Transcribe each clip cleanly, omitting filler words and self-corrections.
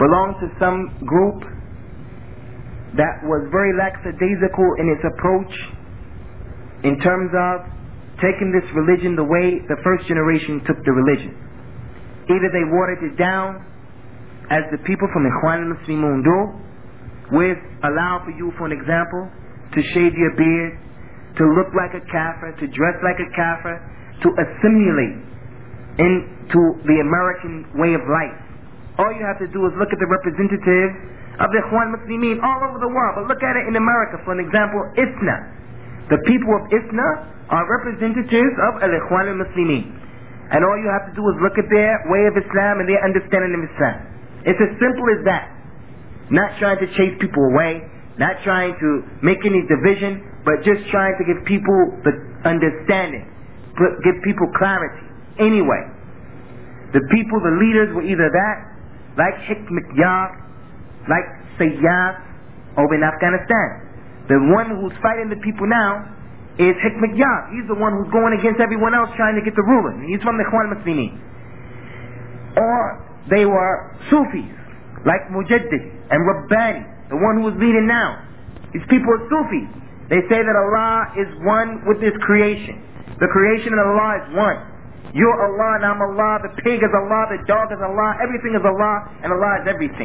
belonged to some group that was very lackadaisical in its approach in terms of taking this religion the way the first generation took the religion. Either they watered it down, as the people from Ikhwan al-Muslimun do, with allow for you, for an example, to shave your beard, to look like a kafir, to dress like a kafir, to assimilate into the American way of life. All you have to do is look at the representatives of the Ikhwan Muslimin all over the world. But look at it in America, for an example, ISNA. The people of ISNA are representatives of Al-Ikhwan al-Muslimin. And all you have to do is look at their way of Islam and their understanding of Islam. It's as simple as that. Not trying to chase people away, not trying to make any division, but just trying to give people the understanding, give people clarity. Anyway, the people, the leaders were either that, like Hikmat Yar, like Sayyaf over in Afghanistan. The one who's fighting the people now is Hikmat Yar. He's the one who's going against everyone else trying to get the ruling. He's from the Ikhwan Muslimin. Or they were Sufis, like Mujaddid and Rabbani, the one who is leading now. These people are Sufis. They say that Allah is one with His creation. The creation of Allah is one. You're Allah and I'm Allah. The pig is Allah, the dog is Allah, everything is Allah, and Allah is everything.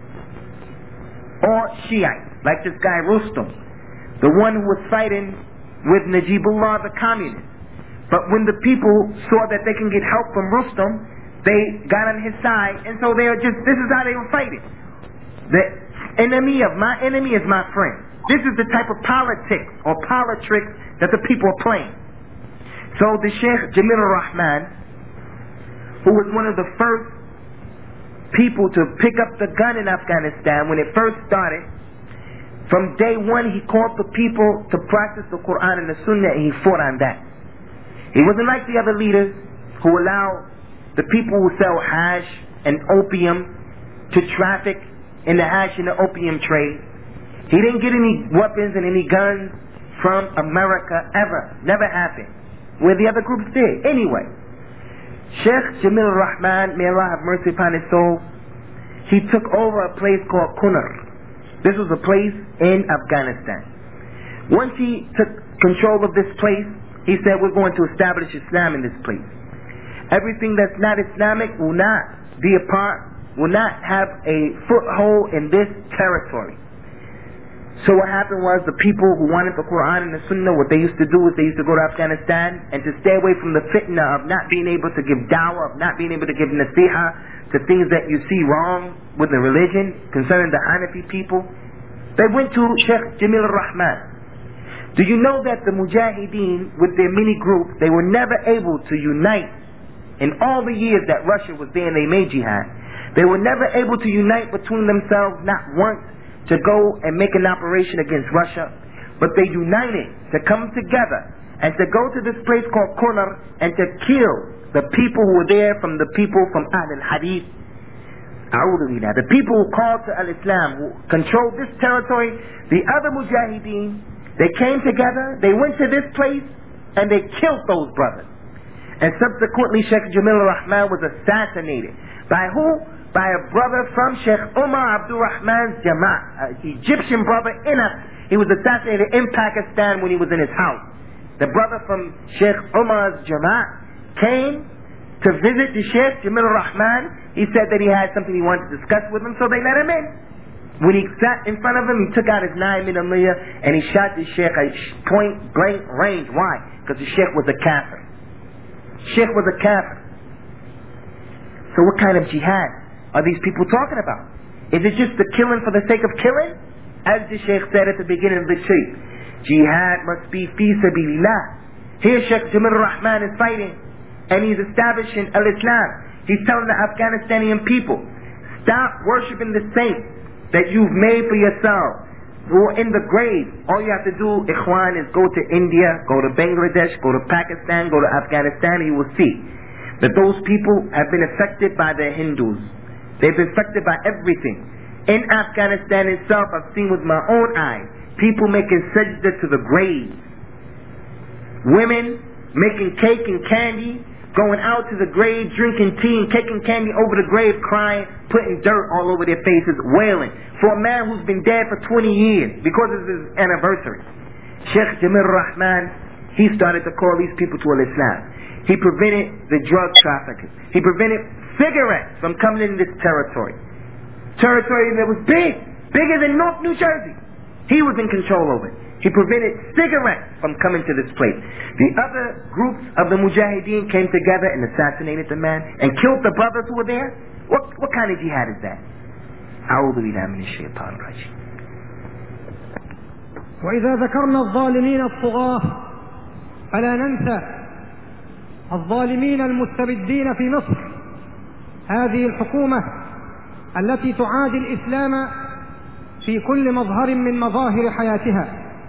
Or Shiites, like this guy Rustam, the one who was fighting with Najibullah, the communist. But when the people saw that they can get help from Rustam, they got on his side, and so they were just, this is how they were fighting. The enemy of my enemy is my friend. This is the type of politics or politricks that the people are playing. So the Sheikh Jamil Rahman, who was one of the first people to pick up the gun in Afghanistan when it first started, from day one he called the people to practice the Quran and the Sunnah, and he fought on that. He wasn't like the other leaders who allow the people who sell hash and opium to traffic in the hash and the opium trade. He didn't get any weapons and any guns from America ever. Never happened. Where the other groups did. Anyway, Sheikh Jamil Rahman, may Allah have mercy upon his soul, he took over a place called Kunar. This was a place in Afghanistan. Once he took control of this place, he said, we're going to establish Islam in this place. Everything that's not Islamic will not be a part, will not have a foothold in this territory. So what happened was, the people who wanted the Quran and the Sunnah, what they used to do is they used to go to Afghanistan and to stay away from the fitna of not being able to give dawah, of not being able to give nasiha to things that you see wrong with the religion concerning the Hanafi people. They went to Sheikh Jamil Rahman. Do you know that the Mujahideen, with their mini group, they were never able to unite in all the years that Russia was there and they made jihad? They were never able to unite between themselves, not once, to go and make an operation against Russia, but they united to come together and to go to this place called Kunar and to kill the people who were there from the people from Ahl al-Hadith, the people who called to al-Islam, who controlled this territory. The other Mujahideen, they came together, they went to this place and they killed those brothers. And subsequently Sheikh Jamil Rahman was assassinated. By who? By a brother from Sheikh Umar Abdul Rahman's Jama'ah, an Egyptian brother in us. He was assassinated in Pakistan when he was in his house. The brother from Sheikh Umar's Jama'ah came to visit the Sheikh Jamil Rahman. He said that he had something he wanted to discuss with him, so they let him in. When he sat in front of him, he took out his 9mm and he shot the Sheikh at point blank range. Why? Because the Sheikh was a kafir. Sheikh was a kafir. So what kind of jihad are these people talking about? Is it just the killing for the sake of killing? As the Sheikh said at the beginning of the treat, jihad must be fi sabilillah. Here Sheikh Jamil Rahman is fighting and he's establishing al-Islam. He's telling the Afghanistani people, stop worshipping the saints that you've made for yourselves, who are in the grave. All you have to do, Ikhwan, is go to India, go to Bangladesh, go to Pakistan, go to Afghanistan, and you will see that those people have been affected by the Hindus. They've been affected by everything. In Afghanistan itself, I've seen with my own eyes, people making sajda to the grave. Women making cake and candy going out to the grave, drinking tea and taking candy over the grave, crying, putting dirt all over their faces, wailing for a man who's been dead for 20 years because it's his anniversary. Sheikh Jamil Rahman, he started to call these people to Islam. He prevented the drug traffickers. He prevented cigarettes from coming into this territory. Territory that was big, bigger than North New Jersey. He was in control of it. He prevented cigarettes from coming to this place. The other groups of the Mujahideen came together and assassinated the man and killed the brothers who were there. What kind of jihad is that? أعوذ بالله من الشيطان الرجيم. وإذا ذكرنا الظالمين الطغاة فلا ننسى الظالمين المستبدين في مصر، هذه الحكومة التي تعادي الإسلام في كل مظهر من مظاهر حياتها.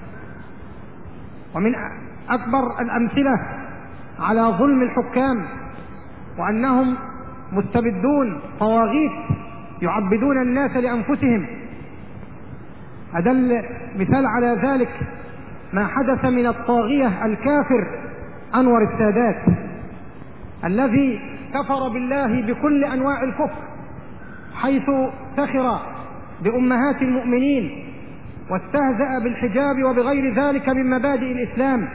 ومن أكبر الأمثلة على ظلم الحكام وأنهم مستبدون طواغيت يعبدون الناس لأنفسهم، أدل مثال على ذلك ما حدث من الطاغية الكافر أنور السادات الذي كفر بالله بكل أنواع الكفر، حيث سخر بأمهات المؤمنين واستهزأ بالحجاب وبغير ذلك من مبادئ الإسلام،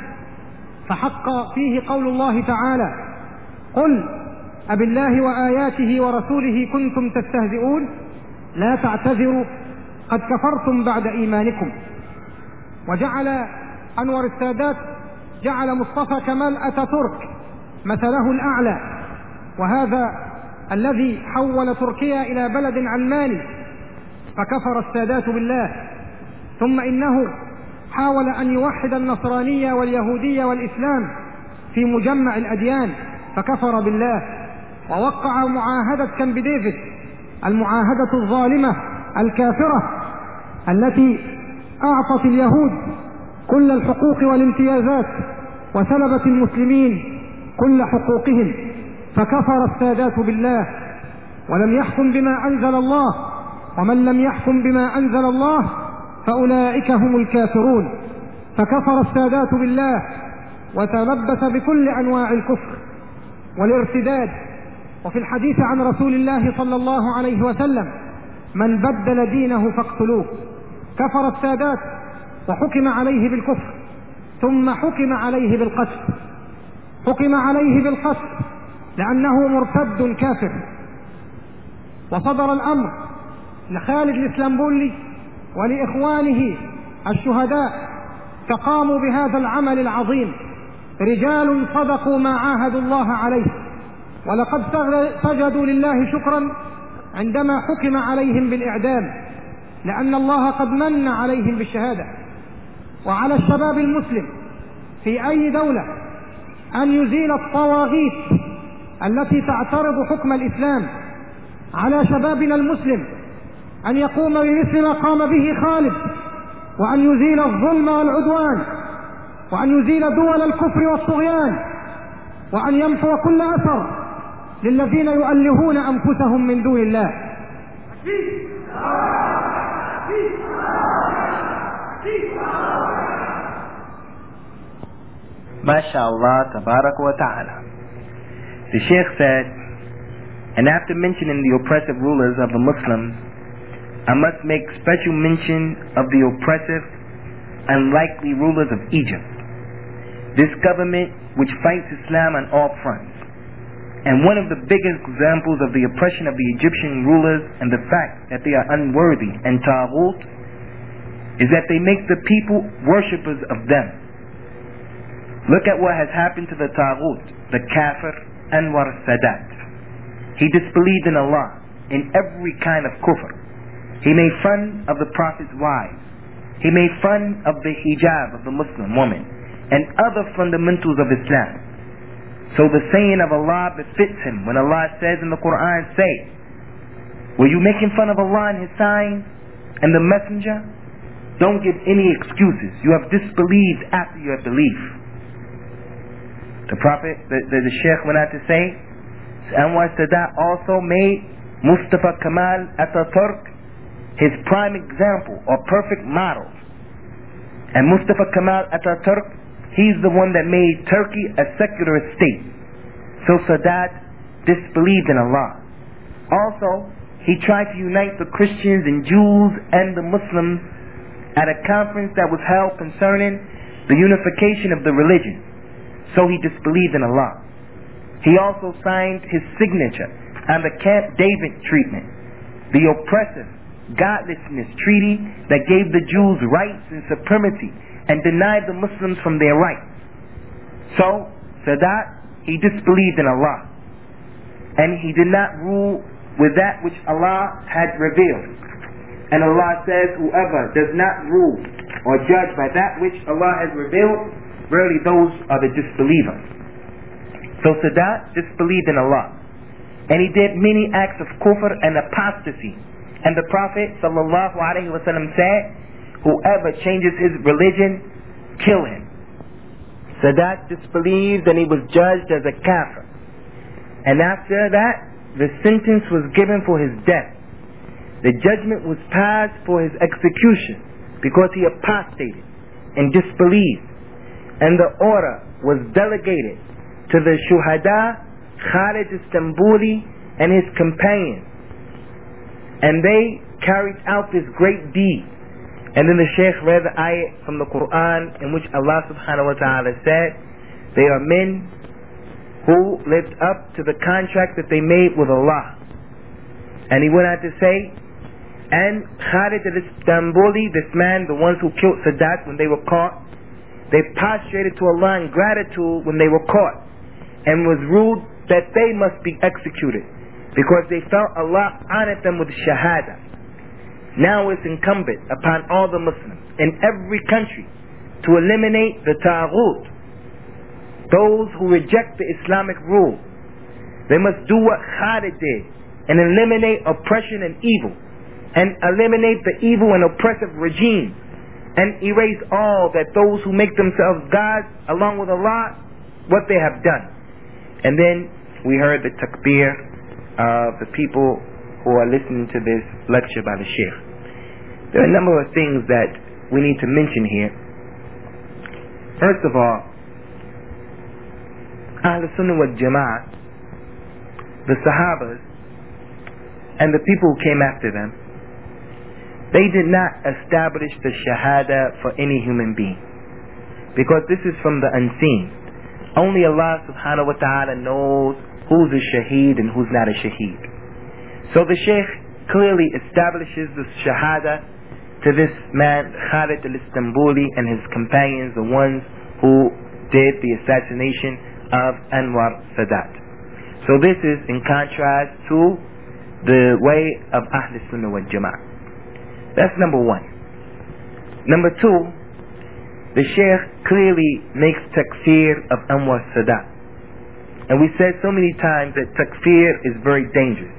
فحق فيه قول الله تعالى: قل أبالله وآياته ورسوله كنتم تستهزئون لا تعتذروا قد كفرتم بعد إيمانكم. وجعل أنور السادات جعل مصطفى كمال أتاتورك مثله الأعلى، وهذا الذي حول تركيا إلى بلد علماني، فكفر السادات بالله. ثم إنه حاول أن يوحد النصرانية واليهودية والإسلام في مجمع الأديان، فكفر بالله. ووقع معاهدة كامب ديفيد، المعاهدة الظالمة الكافرة التي أعطت اليهود كل الحقوق والامتيازات وسلبت المسلمين كل حقوقهم، فكفر السادات بالله ولم يحكم بما أنزل الله، ومن لم يحكم بما أنزل الله فأولئك هم الكافرون. فكفر السادات بالله وتلبس بكل أنواع الكفر والارتداد. وفي الحديث عن رسول الله صلى الله عليه وسلم: من بدل دينه فاقتلوه. كفر السادات وحكم عليه بالكفر، ثم حكم عليه بالقتل. حكم عليه بالقتل لأنه مرتد كافر. وصدر الأمر لخالد الإسلامبولي ولإخوانه الشهداء فقاموا بهذا العمل العظيم، رجال صدقوا ما عاهدوا الله عليه، ولقد سجدوا لله شكرا عندما حكم عليهم بالإعدام، لأن الله قد من عليهم بالشهادة. وعلى الشباب المسلم في أي دولة أن يزيل الطواغيت التي تعترض حكم الإسلام. على شبابنا المسلم أن يقوم بمثل ما قام به خالد، وأن يزيل الظلم والعدوان، وأن يزيل دول الكفر والطغيان، وأن يمحو كل أثر للذين يؤلهون أنفسهم من دون الله. MashaAllah, Tabarak wa Ta'ala. The Sheikh said, and after mentioning the oppressive rulers of the Muslims, I must make special mention of the oppressive, unlikely rulers of Egypt. This government which fights Islam on all fronts. And one of the biggest examples of the oppression of the Egyptian rulers and the fact that they are unworthy and taghut is that they make the people worshippers of them. Look at what has happened to the taghut, the kafir Anwar Sadat. He disbelieved in Allah in every kind of kufr. He made fun of the Prophet's wives. He made fun of the hijab of the Muslim woman and other fundamentals of Islam. So the saying of Allah befits him when Allah says in the Quran, say, were you making fun of Allah and His signs and the Messenger? Don't give any excuses. You have disbelieved after you have believed. The Prophet, the Sheikh went on to say, Anwar Sadat also made Mustafa Kemal Ataturk his prime example or perfect model. And Mustafa Kemal Ataturk, he's the one that made Turkey a secular state. So Sadat disbelieved in Allah. Also, he tried to unite the Christians and Jews and the Muslims at a conference that was held concerning the unification of the religion. So he disbelieved in Allah. He also signed his signature on the Camp David treatment, the oppressive, godlessness treaty that gave the Jews rights and supremacy and denied the Muslims from their rights. So, Sadat, he disbelieved in Allah. And he did not rule with that which Allah had revealed. And Allah says, whoever does not rule or judge by that which Allah has revealed, verily those are the disbelievers. So Sadat disbelieved in Allah. And he did many acts of kufr and apostasy. And the Prophet ﷺ said, whoever changes his religion, kill him. Sadat disbelieved and he was judged as a kafir. And after that, the sentence was given for his death. The judgment was passed for his execution because he apostated and disbelieved. And the order was delegated to the Shuhada, Khalid Istanbuli and his companions. And they carried out this great deed. And then the Shaykh read the ayat from the Quran in which Allah subhanahu wa ta'ala said, they are men who lived up to the contract that they made with Allah. And he went on to say, and Khalid al-Istanbuli, this man, the ones who killed Sadat when they were caught, they prostrated to Allah in gratitude when they were caught, and was ruled that they must be executed, because they felt Allah honored them with shahada. Now it's incumbent upon all the Muslims in every country to eliminate the Taghut, those who reject the Islamic rule. They must do what Khalid did and eliminate oppression and evil, and eliminate the evil and oppressive regime, and erase all that those who make themselves gods along with Allah, what they have done. And then we heard the takbir of the people who are listening to this lecture by the Shaykh. There are a number of things that we need to mention here. First of all, Ahl Sunnah wal Jama'ah, the Sahabas, and the people who came after them, they did not establish the Shahada for any human being, because this is from the unseen. Only Allah subhanahu wa ta'ala knows who's a shaheed and who's not a shaheed. So the Shaykh clearly establishes the Shahada to this man Khalid al-Istanbuli and his companions, the ones who did the assassination of Anwar Sadat. So this is in contrast to the way of Ahl Sunnah wal Jama'ah. That's number one. Number two, the Shaykh clearly makes takfir of Anwar Sadat. And we said so many times that takfir is very dangerous.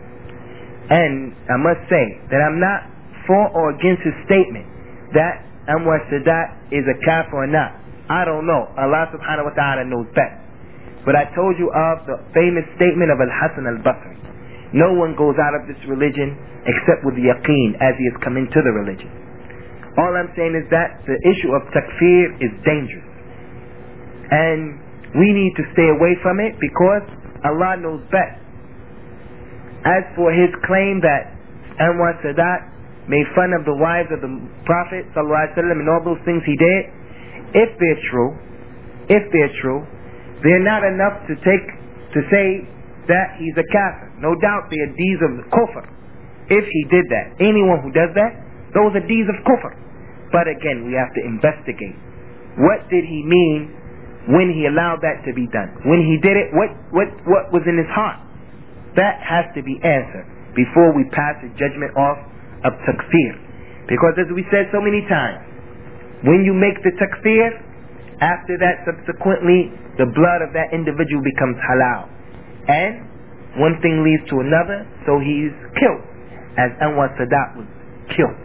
And I must say that I'm not for or against his statement that Anwar Sadat is a kafir or not. I don't know. Allah subhanahu wa ta'ala knows best. But I told you of the famous statement of Al-Hasan al-Basri. No one goes out of this religion except with yaqeen as he has come into the religion. All I'm saying is that the issue of takfir is dangerous. And we need to stay away from it because Allah knows best. As for his claim that Anwar Sadat made fun of the wives of the Prophet ﷺ and all those things he did, if they're true, they're not enough to say that he's a kafir. No doubt they are deeds of kufr. If he did that, anyone who does that, those are deeds of kufr. But again, we have to investigate. What did he mean when he allowed that to be done? When he did it, what was in his heart? That has to be answered before we pass a judgment off of takfir. Because as we said so many times, when you make the takfir, after that subsequently the blood of that individual becomes halal. And one thing leads to another, so he's killed, as Anwar Sadat was killed.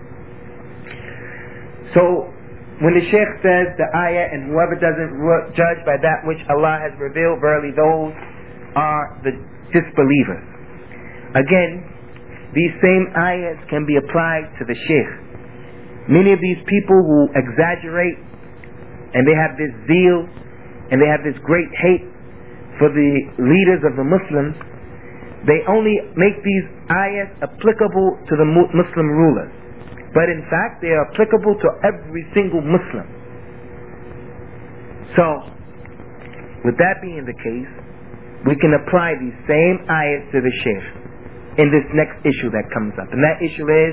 So when the Shaykh says the ayah, and whoever doesn't judge by that which Allah has revealed, verily those are the disbelievers. Again, these same ayahs can be applied to the Shaykh. Many of these people who exaggerate and they have this zeal and they have this great hate for the leaders of the Muslims, they only make these ayahs applicable to the Muslim rulers. But in fact, they are applicable to every single Muslim. So, with that being the case, we can apply these same ayahs to the Shaykh in this next issue that comes up. And that issue is,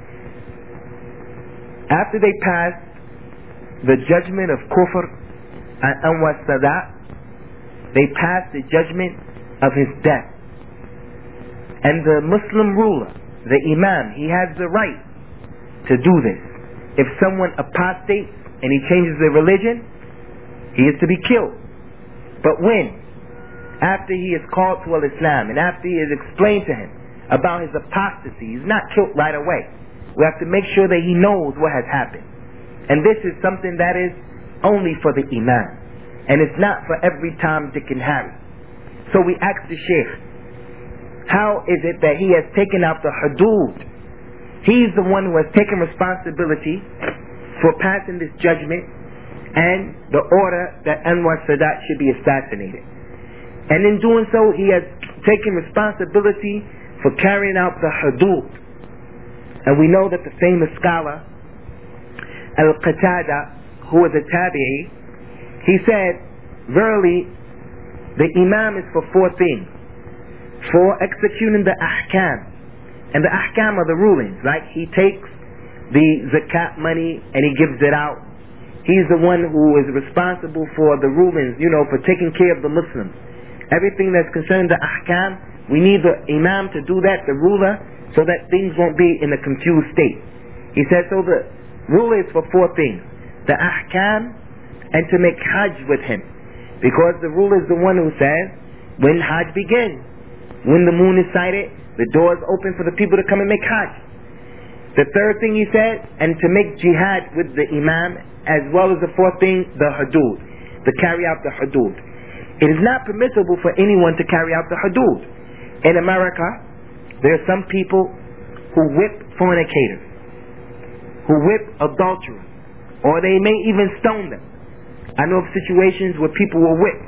after they passed the judgment of Kufr and Anwar Sadat, they passed the judgment of his death. And the Muslim ruler, the Imam, he has the right to do this. If someone apostates and he changes their religion, he is to be killed. But when? After he is called to Al-Islam and after he is explained to him about his apostasy, he's not killed right away. We have to make sure that he knows what has happened. And this is something that is only for the Imam. And it's not for every Tom, Dick and Harry. So we asked the Shaykh, how is it that he has taken out the hudud? He's the one who has taken responsibility for passing this judgment and the order that Anwar Sadat should be assassinated. And in doing so, he has taken responsibility for carrying out the hudud. And we know that the famous scholar Al-Qatada, who was a tabi'i, he said, verily, the Imam is for four things. For executing the ahkam. And the ahkam are the rulings, right? He takes the zakat money and he gives it out. He's the one who is responsible for the rulings, for taking care of the Muslims. Everything that's concerning the ahkam, we need the Imam to do that, the ruler, so that things won't be in a confused state. He said, so the ruler is for four things. The ahkam, and to make hajj with him. Because the ruler is the one who says, when hajj begins, when the moon is sighted, the door is open for the people to come and make hajj. The third thing he said, and to make jihad with the Imam, as well as the fourth thing, the hudud, to carry out the hudud. It is not permissible for anyone to carry out the hudud. In America, there are some people who whip fornicators, who whip adulterers, or they may even stone them. I know of situations where people were whipped.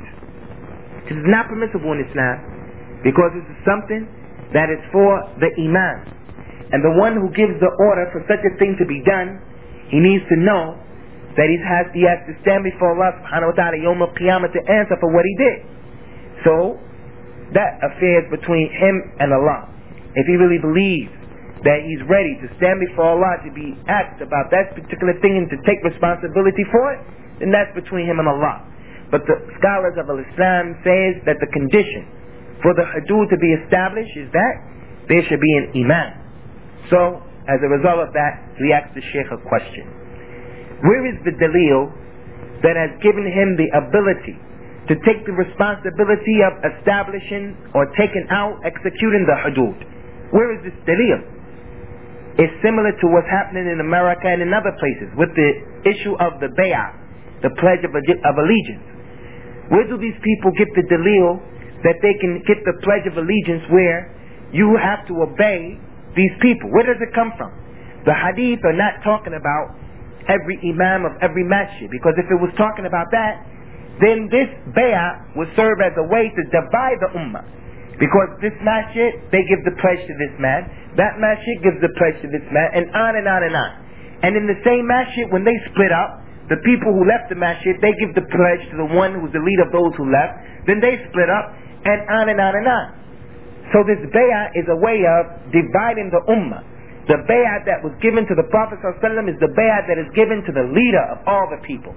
It is not permissible in Islam, because this is something that is for the Imam. And the one who gives the order for such a thing to be done, he needs to know that he has to stand before Allah subhanahu wa ta'ala Yawm al-Qiyamah to answer for what he did. So, that affair is between him and Allah. If he really believes that he's ready to stand before Allah to be asked about that particular thing and to take responsibility for it, then that's between him and Allah. But the scholars of Islam says that the condition for the hudud to be established is that there should be an Imam. So, as a result of that, we asked the Shaykh a question. Where is the dalil that has given him the ability to take the responsibility of establishing or taking out, executing the hudud? Where is this dalil? It's similar to what's happening in America and in other places with the issue of the bay'ah, the pledge of allegiance. Where do these people get the dalil that they can get the pledge of allegiance where you have to obey these people? Where does it come from? The hadith are not talking about every imam of every masjid, because if it was talking about that, then this bay'ah would serve as a way to divide the ummah. Because this masjid, they give the pledge to this man, that masjid gives the pledge to this man, and on and on and on. And in the same masjid, when they split up, the people who left the masjid, they give the pledge to the one who's the leader of those who left, then they split up, and on and on and on. So this bay'ah is a way of dividing the ummah. The bay'ah that was given to the Prophet ﷺ is the bay'ah that is given to the leader of all the people.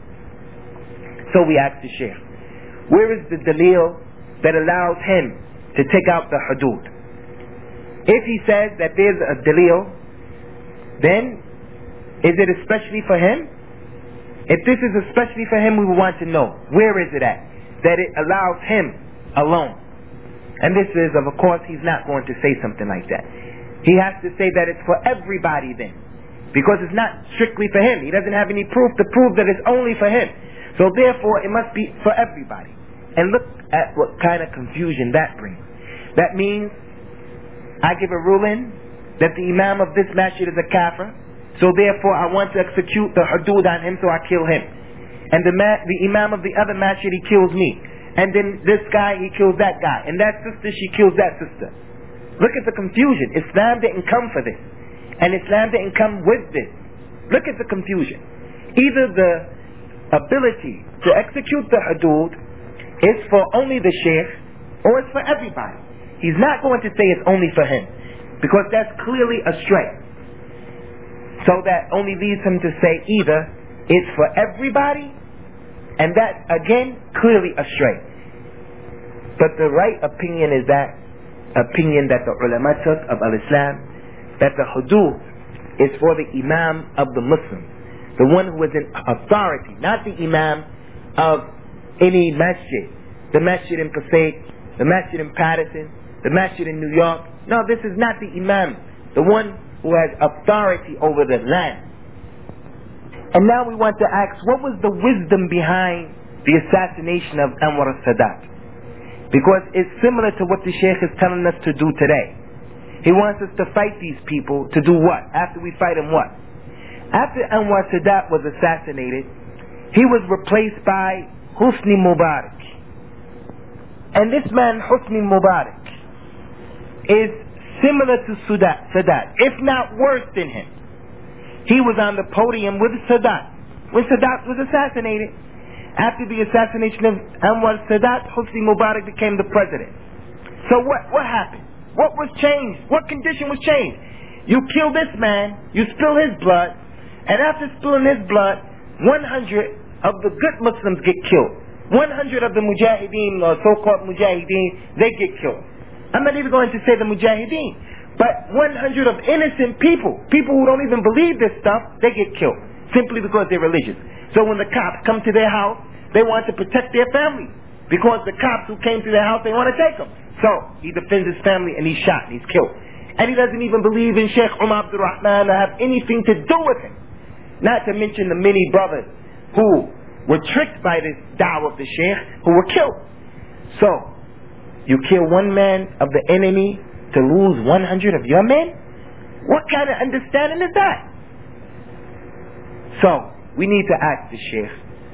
So we asked the Shaykh, where is the dalil that allows him to take out the hudud? If he says that there's a dalil, then is it especially for him? If this is especially for him, we would want to know, where is it at? That it allows him alone. And this is, of course, he's not going to say something like that. He has to say that it's for everybody then. Because it's not strictly for him. He doesn't have any proof to prove that it's only for him. So therefore, it must be for everybody. And look at what kind of confusion that brings. That means, I give a ruling that the imam of this masjid is a kafir, so therefore I want to execute the hudud on him, so I kill him. And the imam of the other masjid, he kills me. And then this guy, he kills that guy. And that sister, she kills that sister. Look at the confusion. Islam didn't come for this. And Islam didn't come with this. Look at the confusion. Either the ability to execute the hudud is for only the sheikh, or it's for everybody. He's not going to say it's only for him, because that's clearly astray. So that only leads him to say either it's for everybody, and that's again clearly astray. But the right opinion is that opinion that the ulama took of al-Islam, that the hudud is for the imam of the Muslims, the one who is in authority, not the imam of any masjid, the masjid in Passaic, the masjid in Patterson, the masjid in New York. No, this is not the imam, the one who has authority over the land. And now we want to ask, what was the wisdom behind the assassination of Anwar al-Sadat? Because it's similar to what the Sheikh is telling us to do today. He wants us to fight these people to do what? After we fight them, what? After Anwar Sadat was assassinated, he was replaced by Hosni Mubarak. And this man, Hosni Mubarak, is similar to Sadat, if not worse than him. He was on the podium with Sadat when Sadat was assassinated. After the assassination of Anwar Sadat, Hosni Mubarak became the president. So what happened? What was changed? What condition was changed? You kill this man, you spill his blood, and after spilling his blood, 100 of the good Muslims get killed. 100 of the Mujahideen, or so-called Mujahideen, they get killed. I'm not even going to say the Mujahideen, but 100 of innocent people who don't even believe this stuff, they get killed, simply because they're religious. So when the cops come to their house, they want to protect their family, because the cops who came to their house, they want to take them. So he defends his family and he's shot and he's killed. And he doesn't even believe in Sheikh Umar Abdul Rahman or have anything to do with him. Not to mention the many brothers who were tricked by this da'wah of the Sheikh, who were killed. So you kill one man of the enemy to lose 100 of your men? What kind of understanding is that? So we need to ask the Sheikh,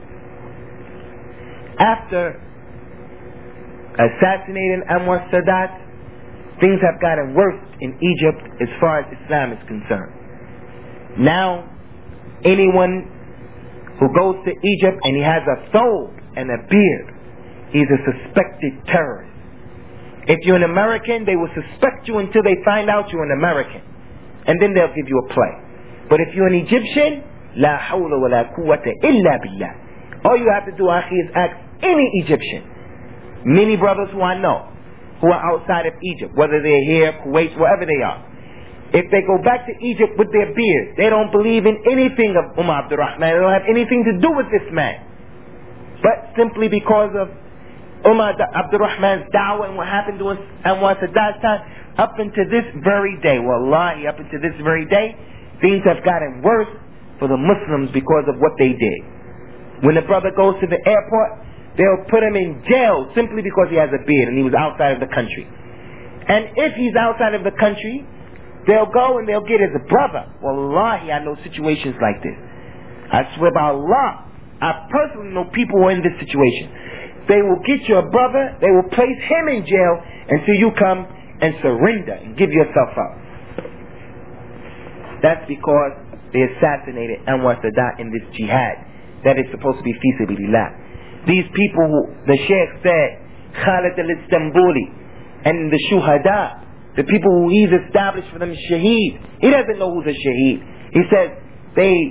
after assassinating Anwar Sadat, things have gotten worse in Egypt as far as Islam is concerned. Now, anyone who goes to Egypt and he has a thobe and a beard, he's a suspected terrorist. If you're an American, they will suspect you until they find out you're an American, and then they'll give you a play. But if you're an Egyptian, la hawla wa la quwwata illa billah. All you have to do, akhi, is ask any Egyptian. Many brothers who I know, who are outside of Egypt, whether they're here, Kuwait, wherever they are, if they go back to Egypt with their beard, they don't believe in anything of Umar Abdul Rahman. They don't have anything to do with this man. But simply because of Umar Abdul Rahman's da'wah and what happened to us and what Sadat's time, up until this very day, wallahi, up until this very day, things have gotten worse for the Muslims because of what they did. When the brother goes to the airport, they'll put him in jail simply because he has a beard and he was outside of the country. And if he's outside of the country, they'll go and they'll get his brother. Wallahi, I know situations like this. I swear by Allah, I personally know people who are in this situation. They will get your brother, they will place him in jail until you come and surrender and give yourself up. That's because they assassinated Anwar Sadat in this jihad that is supposed to be fi sabilillah. These people who the Sheikh said, Khalid al-Istanbuli, and the Shuhada, the people who he's established for them shaheed. He doesn't know who's a shaheed. He says they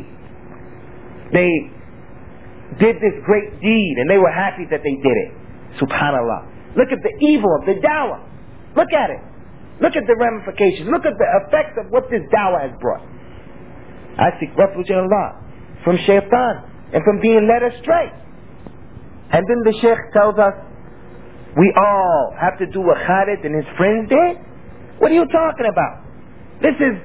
did this great deed and they were happy that they did it. Subhanallah. Look at the evil of the dawah. Look at it. Look at the ramifications. Look at the effects of what this dawah has brought. I seek refuge in Allah from shaitan and from being led astray. And then the Sheikh tells us we all have to do what Khalid and his friends did? What are you talking about? This is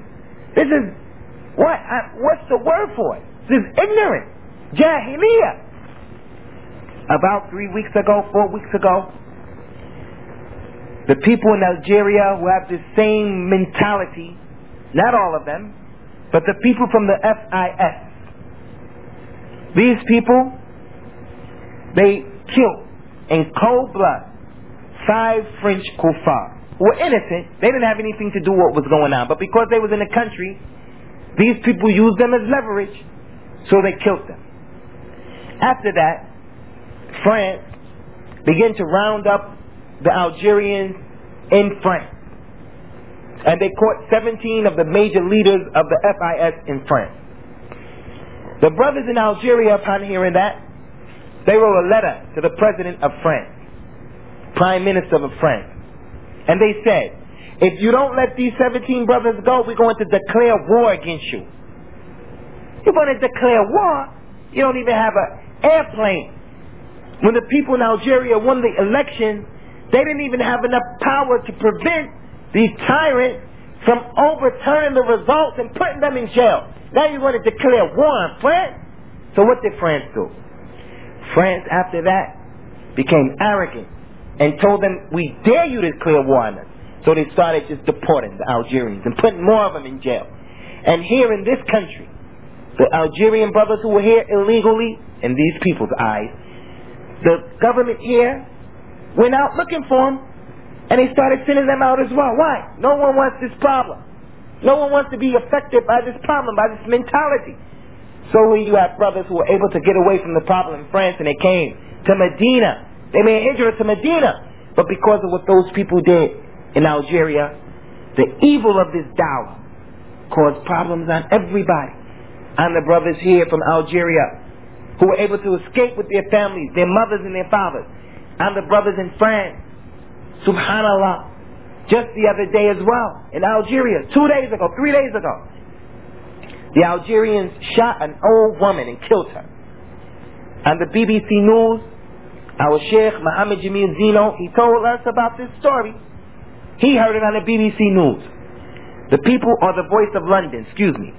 what's the word for it? This is ignorant. Jahiliyyah. About 4 weeks ago, the people in Algeria who have the same mentality, not all of them, but the people from the FIS, these people, they killed in cold blood 5 French kuffar who were innocent. They didn't have anything to do with what was going on, but because they was in the country, these people used them as leverage, so they killed them. After that, France began to round up the Algerians in France, and they caught 17 of the major leaders of the FIS in France. The brothers in Algeria, upon hearing that, they wrote a letter to the president of France, prime minister of France, and they said, if you don't let these 17 brothers go, we're going to declare war against you. You're going to declare war? You don't even have an airplane. When the people in Algeria won the election, they didn't even have enough power to prevent these tyrants from overturning the results and putting them in jail. Now you want to declare war on France? So what did France do? France, after that, became arrogant and told them, we dare you to declare war on us. So they started just deporting the Algerians and putting more of them in jail. And here in this country, the Algerian brothers who were here illegally, in these people's eyes, the government here went out looking for them, and they started sending them out as well. Why? No one wants this problem. No one wants to be affected by this problem, by this mentality. So when you have brothers who were able to get away from the problem in France, and they came to Medina, they made hijrah to Medina, but because of what those people did in Algeria, the evil of this dawah caused problems on everybody. On the brothers here from Algeria who were able to escape with their families, their mothers and their fathers. On the brothers in France, subhanallah, just the other day as well, in Algeria, 2 days ago, 3 days ago, the Algerians shot an old woman and killed her. On the BBC News, our Sheikh Muhammad Jamil Zino, he told us about this story. He heard it on the BBC News. The people, or the Voice of London, excuse me.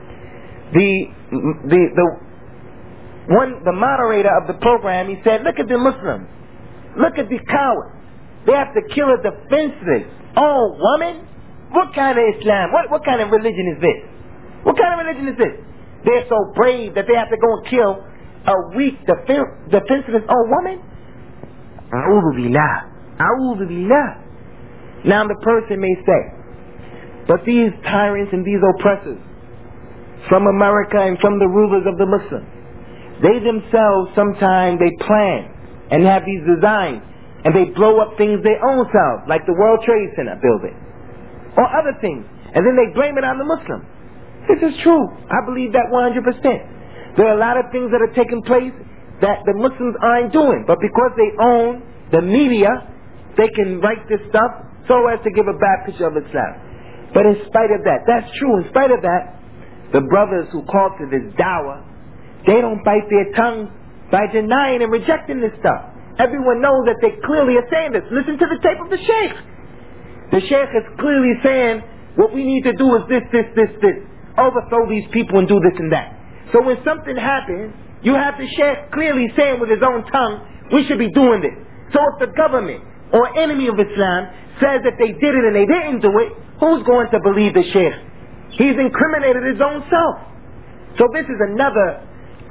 The moderator of the program, he said, look at the Muslims. Look at the cowards. They have to kill a defenseless old woman? What kind of Islam? What kind of religion is this? What kind of religion is this? They're so brave that they have to go and kill a weak, defenseless old woman? A'udhu billah. A'udhu billah. Now the person may say, but these tyrants and these oppressors from America and from the rulers of the Muslims, they themselves sometimes they plan and have these designs and they blow up things their own selves, like the World Trade Center building or other things, and then they blame it on the Muslims. This is true. I believe that 100%. There are a lot of things that are taking place that the Muslims aren't doing, but because they own the media, they can write this stuff so as to give a bad picture of Islam. But in spite of that, that's true, in spite of that, the brothers who call to this dawah, they don't bite their tongue by denying and rejecting this stuff. Everyone knows that they clearly are saying this. Listen to the tape of the Sheikh. The Sheikh is clearly saying, what we need to do is this. Overthrow these people and do this and that. So when something happens, you have the Sheikh clearly saying with his own tongue, we should be doing this. So if the government or enemy of Islam says that they did it and they didn't do it, who's going to believe the Sheikh? He's incriminated his own self. So this is another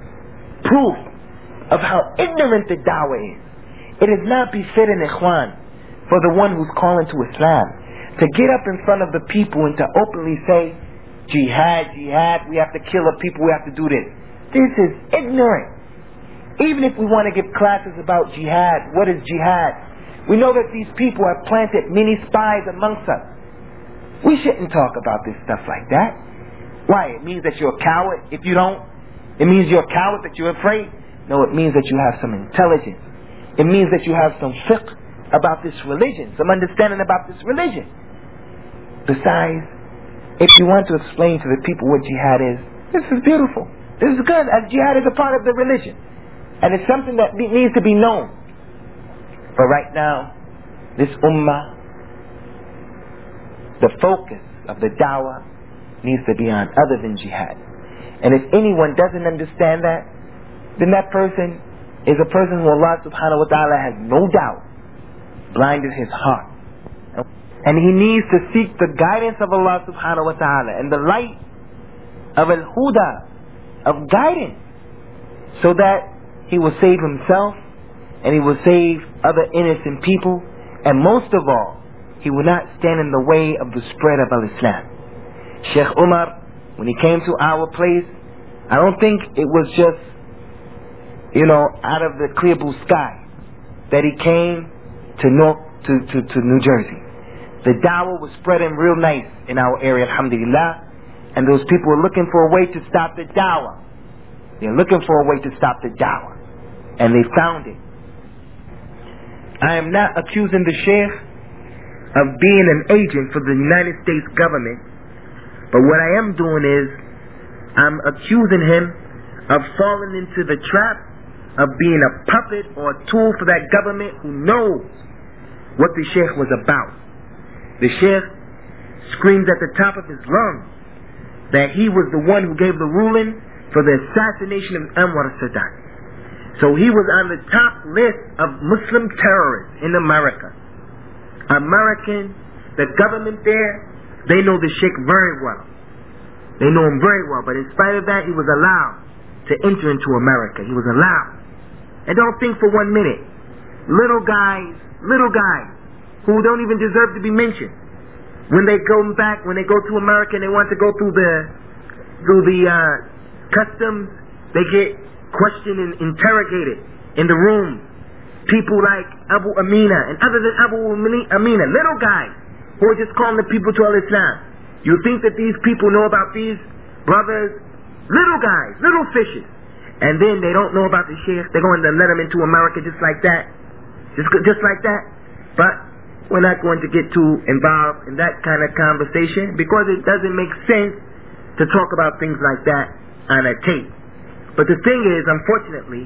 proof of how ignorant the dawah is. It is not befitting, ikhwan, for the one who's calling to Islam to get up in front of the people and to openly say, jihad, we have to kill the people, we have to do this. This is ignorant. Even if we want to give classes about jihad, what is jihad? We know that these people have planted many spies amongst us. We shouldn't talk about this stuff like that. Why? It means that you're a coward if you don't? It means you're a coward, that you're afraid? No, it means that you have some intelligence. It means that you have some fiqh about this religion, some understanding about this religion. Besides, if you want to explain to the people what jihad is, this is beautiful. This is good, as jihad is a part of the religion. And it's something that needs to be known. But right now, this ummah, the focus of the dawah needs to be on other than jihad. And if anyone doesn't understand that, then that person is a person who Allah subhanahu wa ta'ala has no doubt blinded his heart. And he needs to seek the guidance of Allah subhanahu wa ta'ala and the light of al-huda, of guidance, so that he will save himself and he will save other innocent people, and most of all, he will not stand in the way of the spread of al-Islam. Sheikh Umar, when he came to our place, I don't think it was just, out of the clear blue sky that he came to New Jersey. The dawah was spreading real nice in our area, alhamdulillah, and those people were looking for a way to stop the dawah. They're looking for a way to stop the dawah, and they found it. I am not accusing the Sheikh of being an agent for the United States government, but what I am doing is I'm accusing him of falling into the trap of being a puppet or a tool for that government who knows what the Sheikh was about. The Sheikh screams at the top of his lungs that he was the one who gave the ruling for the assassination of Anwar Sadat. So he was on the top list of Muslim terrorists in America. The government there, they know the Sheikh very well. They know him very well, but in spite of that, he was allowed to enter into America. He was allowed. And don't think for 1 minute, little guys who don't even deserve to be mentioned, when they go to America and they want to go through the customs, they get questioned and interrogated in the room. People like Abu Amina and other than Abu Amina, little guys who are just calling the people to al-Islam. You think that these people know about these brothers? Little guys, little fishes. And then they don't know about the Sheikh. They're going to let them into America just like that. Just like that. But we're not going to get too involved in that kind of conversation because it doesn't make sense to talk about things like that on a tape. But the thing is, unfortunately,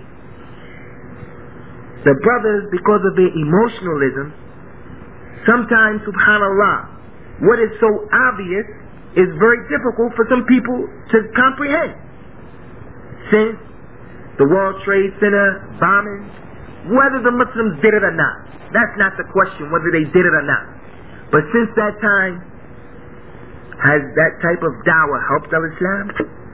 the brothers, because of their emotionalism, sometimes, subhanallah, what is so obvious is very difficult for some people to comprehend. Since the World Trade Center bombing, whether the Muslims did it or not, that's not the question, whether they did it or not. But since that time, has that type of dawah helped al-Islam?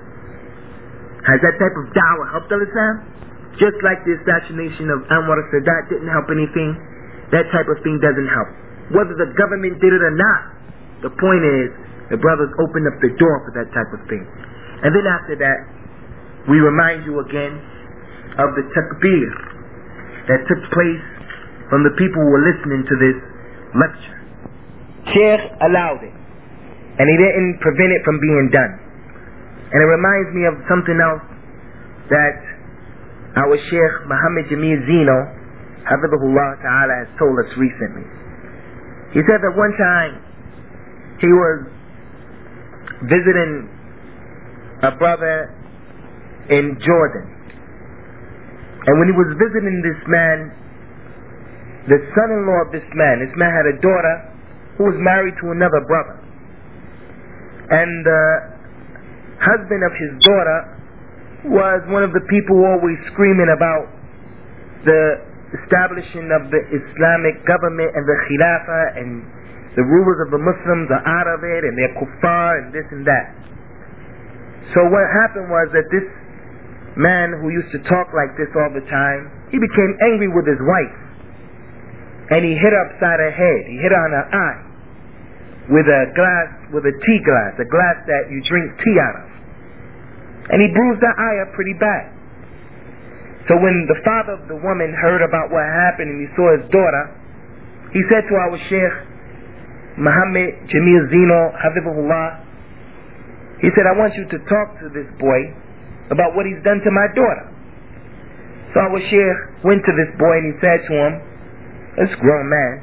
Has that type of dawah helped al-Islam? Just like the assassination of Anwar Sadat didn't help anything, that type of thing doesn't help. Whether the government did it or not, the point is, the brothers opened up the door for that type of thing. And then after that, we remind you again of the takbir that took place from the people who were listening to this lecture. Sheikh allowed it, and he didn't prevent it from being done. And it reminds me of something else that our Sheikh Muhammad Jamil Zino, Hafidhahullah Ta'ala, has told us recently. He said that one time he was visiting a brother in Jordan, and when he was visiting this man, the son-in-law of this man had a daughter who was married to another brother, and the husband of his daughter was one of the people always screaming about the establishing of the Islamic government and the Khilafah, and the rulers of the Muslims are out of it and they're kuffar and this and that. So what happened was that this man who used to talk like this all the time, he became angry with his wife, and he hit her upside her head. He hit her on her eye with a tea glass, a glass that you drink tea out of. And he bruised her eye up pretty bad. So when the father of the woman heard about what happened and he saw his daughter, he said to our Sheikh Muhammad Jamil Zino, Hafidhahullah, he said, I want you to talk to this boy about what he's done to my daughter. So our Sheikh went to this boy and he said to him, this grown man,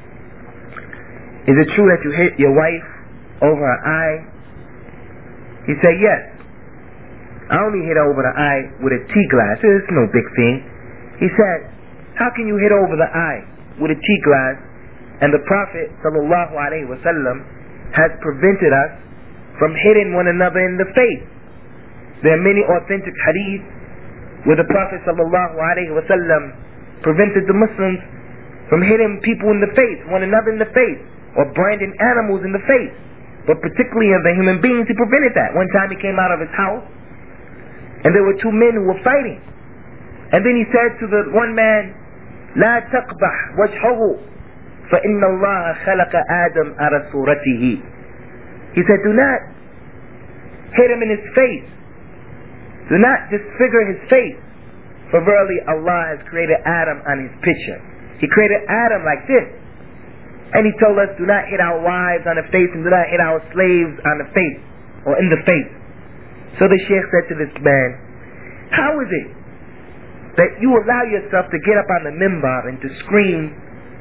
is it true that you hit your wife over her eye? He said, yes. I only hit her over the eye with a tea glass. It's no big thing. He said, how can you hit over the eye with a tea glass, and the Prophet sallallahu alaihi wasallam has prevented us from hitting one another in the face? There are many authentic hadith where the Prophet sallallahu alaihi wasallam prevented the Muslims from hitting people in the face, one another in the face, or branding animals in the face. But particularly of the human beings, he prevented that. One time he came out of his house, and there were two men who were fighting. And then he said to the one man, لا تقبح وجهه فإن الله خلق آدم على صورته. He said, do not hit him in his face. Do not disfigure his face. For verily Allah has created Adam on his picture. He created Adam like this. And he told us, do not hit our wives on the face and do not hit our slaves on the face or in the face. So the Sheikh said to this man, how is it that you allow yourself to get up on the minbar and to scream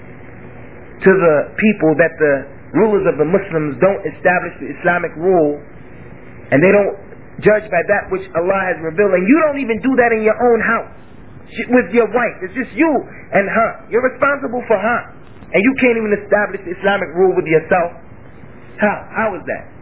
to the people that the rulers of the Muslims don't establish the Islamic rule and they don't judge by that which Allah has revealed, and you don't even do that in your own house with your wife? It's just you and her. You're responsible for her, and you can't even establish the Islamic rule with yourself. How is that?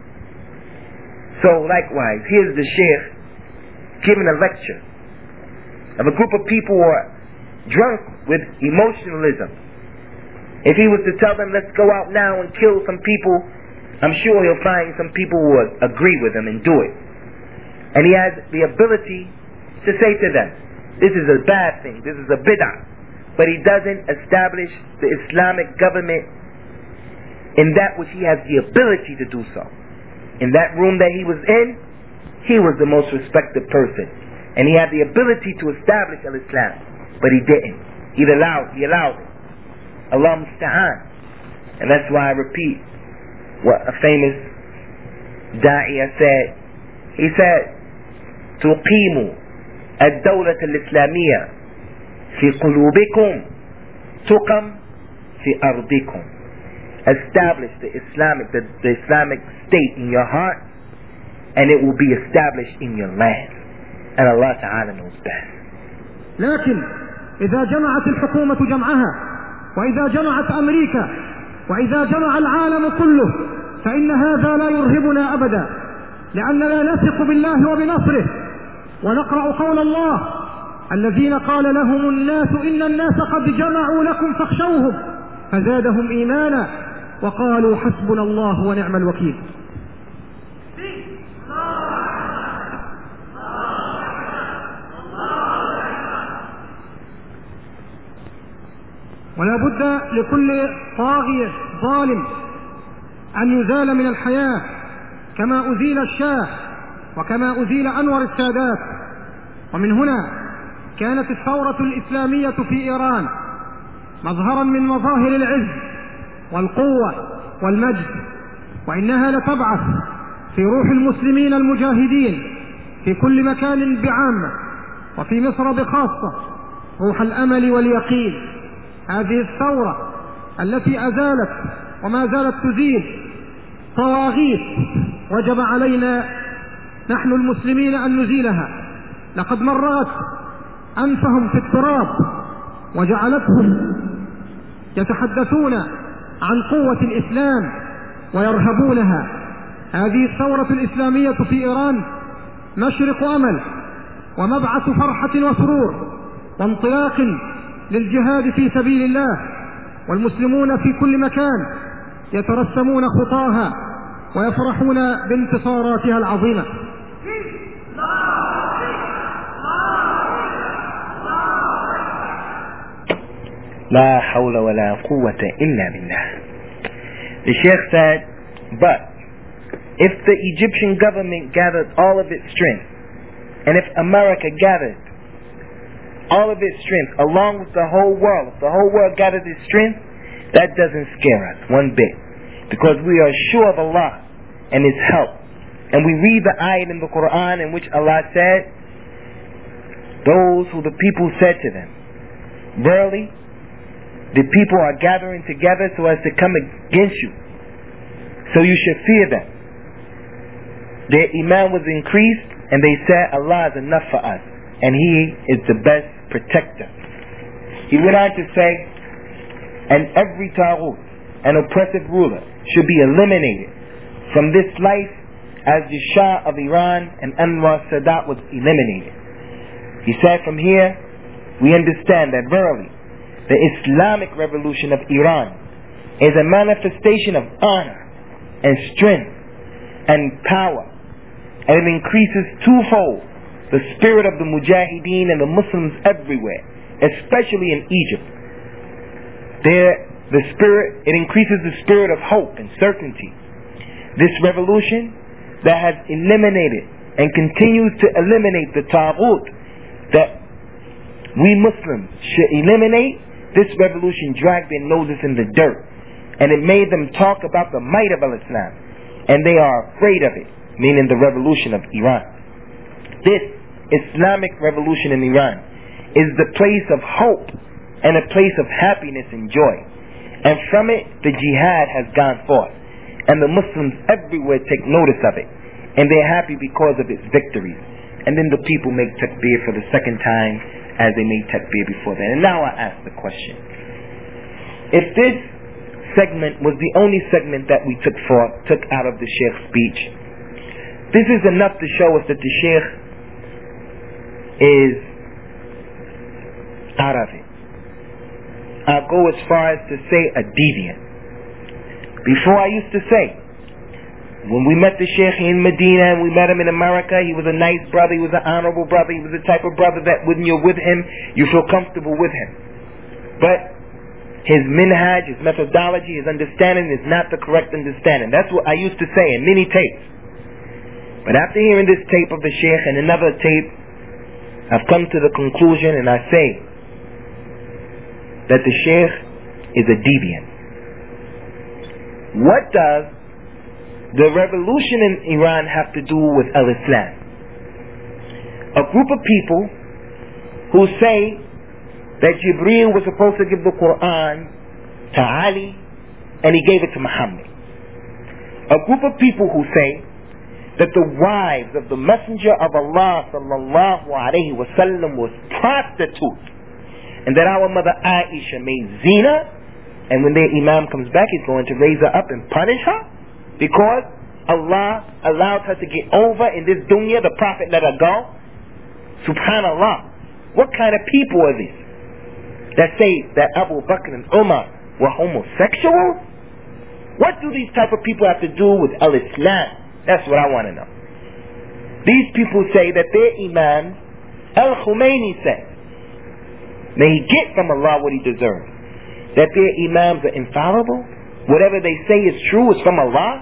So likewise, here's the Sheikh giving a lecture of a group of people who are drunk with emotionalism. If he was to tell them, let's go out now and kill some people, I'm sure he'll find some people who would agree with him and do it. And he has the ability to say to them, this is a bad thing, this is a bid'ah. But he doesn't establish the Islamic government in that which he has the ability to do so. In that room that he was in, he was the most respected person. And he had the ability to establish al-Islam. But he didn't. He allowed it. Allah musta'an. And that's why I repeat what a famous da'iyah said. He said, تقيموا الدولة الإسلامية في قلوبكم تقم في أرضكم. Establish the Islamic state in your heart, and it will be established in your land. And Allah Ta'ala knows best. لكن إذا جمعت الحكومة جمعها، وإذا جمعت أمريكا، وإذا جمع العالم كله، فإن هذا لا يرهبنا أبدا، لأننا نثق بالله وبنصره، ونقرأ قول الله: الذين قال لهم الناس إن الناس قد جمعوا لكم فاخشوهم فزادهم إيمانا وقالوا حسبنا الله ونعم الوكيل. ولا بد لكل طاغية ظالم أن يزال من الحياة كما أزيل الشاه وكما أزيل أنور السادات. ومن هنا كانت الثورة الإسلامية في إيران مظهرا من مظاهر العز والقوة والمجد، وإنها لتبعث في روح المسلمين المجاهدين في كل مكان بعامة وفي مصر بخاصة روح الأمل واليقين. هذه الثورة التي أزالت وما زالت تزيل طواغيت وجب علينا نحن المسلمين أن نزيلها. لقد مرت أنفهم في التراب وجعلتهم يتحدثون عن قوة الإسلام ويرهبونها. هذه الثورة الإسلامية في إيران مشرق أمل ومبعث فرحة وسرور وانطلاق للجهاد في سبيل الله، والمسلمون في كل مكان يترسمون خطاها ويفرحون بانتصاراتها العظيمة. لا حول ولا قوة إلا بالله. The Sheikh said, but if the Egyptian government gathered all of its strength, and if America gathered all of its strength along with the whole world, if the whole world gathered its strength, that doesn't scare us one bit, because we are sure of Allah and His help. And we read the ayat in the Quran in which Allah said, those who the people said to them, verily the people are gathering together so as to come against you, so you should fear them. Their iman was increased, and they said, Allah is enough for us, and He is the best protector. He went on to say, and every taghut, an oppressive ruler, should be eliminated from this life as the Shah of Iran and Anwar Sadat was eliminated. He said, from here we understand that verily the Islamic revolution of Iran is a manifestation of honor and strength and power, and it increases twofold the spirit of the Mujahideen and the Muslims everywhere, especially in Egypt, The spirit, it increases the spirit of hope and certainty. This revolution that has eliminated and continues to eliminate the taghut that we Muslims should eliminate, this revolution dragged their noses in the dirt, and it made them talk about the might of Islam, and they are afraid of it, meaning the revolution of Iran. This Islamic revolution in Iran is the place of hope and a place of happiness and joy, and from it the jihad has gone forth, and the Muslims everywhere take notice of it, and they're happy because of its victories. And then the people make takbir for the second time as they made takbir before that. And now I ask the question, if this segment was the only segment that we took out of the Sheikh's speech, this is enough to show us that the Sheikh is out of it. I'll go as far as to say a deviant. Before I used to say, when we met the Sheikh in Medina and we met him in America, he was a nice brother, he was an honorable brother, he was the type of brother that when you're with him, you feel comfortable with him. But his minhaj, his methodology, his understanding is not the correct understanding. That's what I used to say in many tapes. But after hearing this tape of the Sheikh and another tape, I've come to the conclusion and I say that the Sheikh is a deviant. What does the revolution in Iran have to do with al-Islam? A group of people who say that Jibreel was supposed to give the Quran to Ali and he gave it to Muhammad. A group of people who say that the wives of the Messenger of Allah sallallahu alaihi wasallam was prostitutes, and that our mother Aisha made zina, and when their Imam comes back he's going to raise her up and punish her because Allah allowed her to get over in this dunya, the Prophet let her go. Subhanallah. What kind of people are these that say that Abu Bakr and Umar were homosexuals? What do these type of people have to do with al-Islam? That's what I want to know. These people say that their Imam Al-Khomeini said, may he get from Allah what he deserves, that their Imams are infallible. Whatever they say is true is from Allah.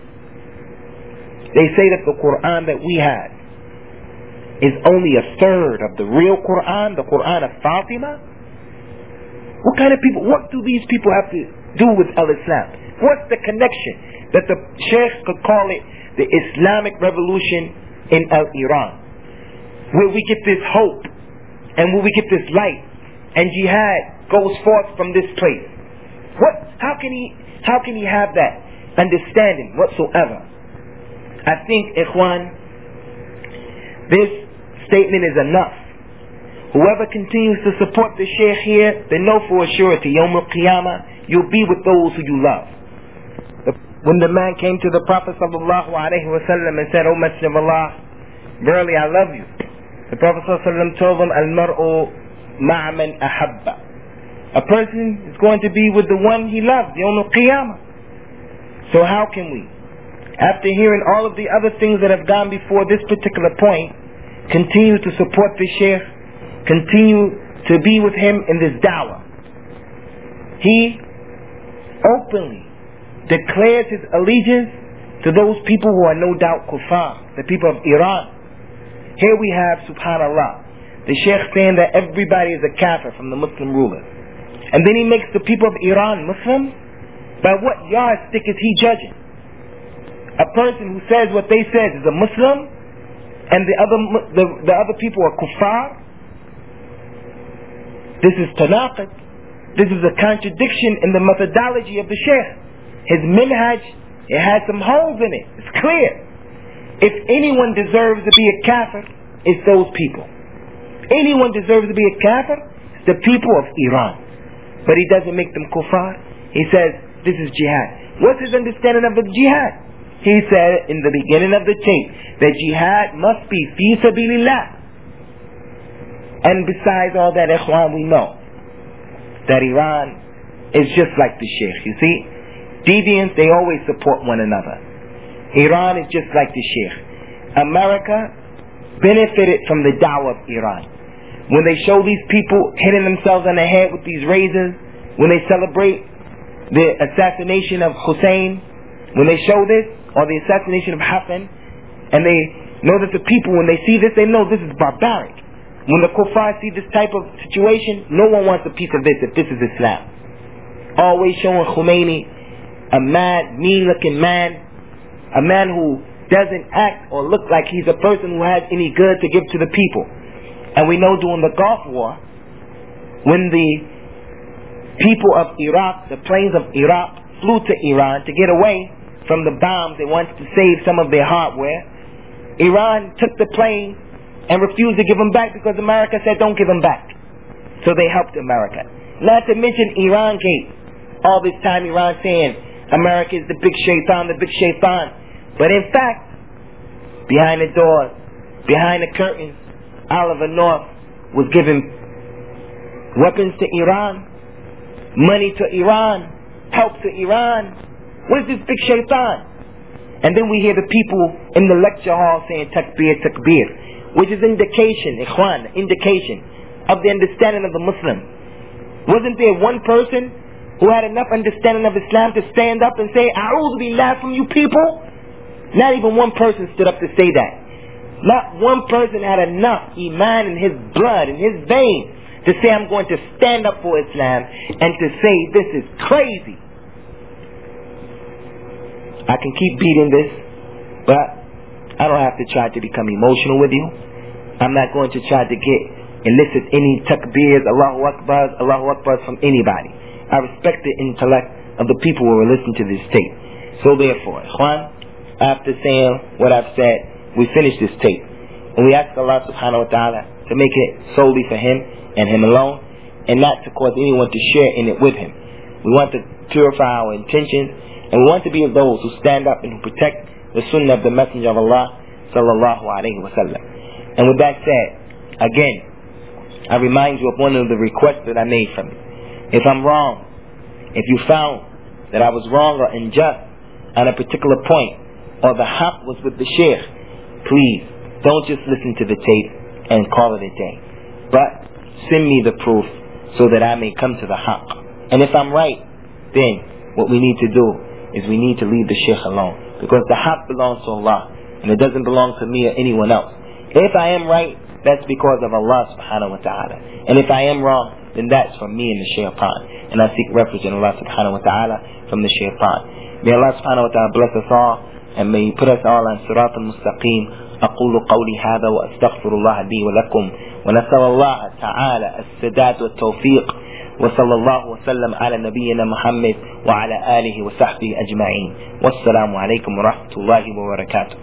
They say that the Quran that we had is only a third of the real Quran, the Quran of Fatima. What kind of people, what do these people have to do with al-Islam? What's the connection that the Sheikh could call it the Islamic revolution in Iran, where we get this hope and where we get this light and jihad goes forth from this place? How can he have that understanding whatsoever? I think, Ikhwan, this statement is enough. Whoever continues to support the Sheikh here, they know for a surety, Yawm al-Qiyamah, you'll be with those who you love. When the man came to the Prophet sallallahu alaihi wasallam and said, O Messenger of Allah, verily I love you, the Prophet sallallahu alaihi wasallam told him, Al-mar'u ma'a man ahabba. A person is going to be with the one he loves, Yawm al-Qiyamah. So how can we, after hearing all of the other things that have gone before this particular point, continue to support the Sheikh, continue to be with him in this da'wah? He openly declares his allegiance to those people who are no doubt kuffar, the people of Iran. Here we have, subhanallah, the Sheikh saying that everybody is a kafir from the Muslim rulers. And then he makes the people of Iran Muslim. By what yardstick is he judging? A person who says what they said is a Muslim and the other people are kuffar? This is tanaqud. This is a contradiction in the methodology of the Sheikh. His minhaj, it has some holes in it. It's clear. If anyone deserves to be a kafir, it's those people. If anyone deserves to be a kafir, it's the people of Iran. But he doesn't make them kuffar. He says, this is jihad. What's his understanding of the jihad? He said in the beginning of the tape that jihad must be fi sabilillah. And besides all that, ikhwan, we know that Iran is just like the Sheikh. You see, deviants, they always support one another. Iran is just like the Sheikh. America benefited from the da'wah of Iran. When they show these people hitting themselves on the head with these razors, when they celebrate the assassination of Hussein, when they show this, or the assassination of Hassan, and they know that the people, when they see this, they know this is barbaric. When the kuffar see this type of situation, no one wants a piece of this if this is Islam. Always showing Khomeini, a mad, mean-looking man, a man who doesn't act or look like he's a person who has any good to give to the people. And we know during the Gulf War, when the people of Iraq, the planes of Iraq, flew to Iran to get away from the bombs, they wanted to save some of their hardware, Iran took the plane and refused to give them back because America said don't give them back. So they helped America. Not to mention Iran Gate. All this time Iran saying America is the big shaitan, the big shaitan. But in fact, behind the doors, behind the curtains, Oliver North was giving weapons to Iran, money to Iran, help to Iran. What is this big shaitan? And then we hear the people in the lecture hall saying takbir, takbir, which is indication, ikhwan, indication of the understanding of the Muslim. Wasn't there one person who had enough understanding of Islam to stand up and say, A'udhu billah from you people? Not even one person stood up to say that. Not one person had enough iman in his blood, in his veins, to say, I'm going to stand up for Islam and to say this is crazy. I can keep beating this, but I don't have to try to become emotional with you. I'm not going to try to elicit any takbirs, Allahu Akbar from anybody. I respect the intellect of the people who will listen to this tape. So therefore, ikhwan, after saying what I've said, we finish this tape. And we ask Allah subhanahu wa ta'ala to make it solely for Him and Him alone, and not to cause anyone to share in it with Him. We want to purify our intentions, and we want to be of those who stand up and who protect the sunnah of the Messenger of Allah sallallahu alayhi wa sallam. And with that said, again, I remind you of one of the requests that I made from you. If I'm wrong, if you found that I was wrong or unjust on a particular point, or the haqq was with the sheikh, please don't just listen to the tape and call it a day, but send me the proof so that I may come to the haqq. And if I'm right, then what we need to do is we need to leave the sheikh alone, because the haqq belongs to Allah and it doesn't belong to me or anyone else. If I am right, that's because of Allah subhanahu wa ta'ala, and if I am wrong, then that's from me and the shaitan, and I seek refuge in Allah subhanahu wa ta'ala from the shaitan. May Allah subhanahu wa ta'ala bless us all, and may He put us all on sirat al-mustaqim. أقول قولي هذا وأستغفر الله لي ولكم ونسأل الله تعالى السداد والتوفيق وصلى الله وسلم على نبينا محمد وعلى آله وصحبه أجمعين والسلام عليكم ورحمة الله وبركاته.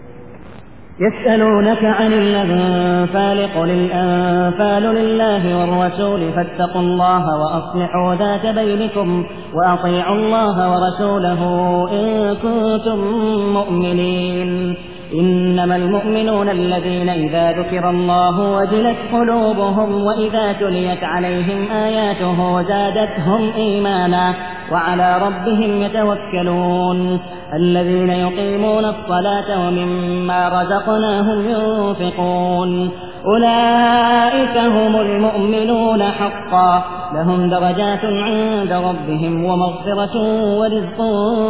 يسألونك عن الأنفال قل الأنفال لله والرسول فاتقوا الله وأصلحوا ذات بينكم وأطيعوا الله ورسوله إن كنتم مؤمنين. إنما المؤمنون الذين إذا ذكر الله وجلت قلوبهم وإذا تليت عليهم آياته زادتهم إيمانا وعلى ربهم يتوكلون. الذين يقيمون الصلاة ومما رزقناهم ينفقون أولئك هم المؤمنون حقا لهم درجات عند ربهم ومغفرة ورزق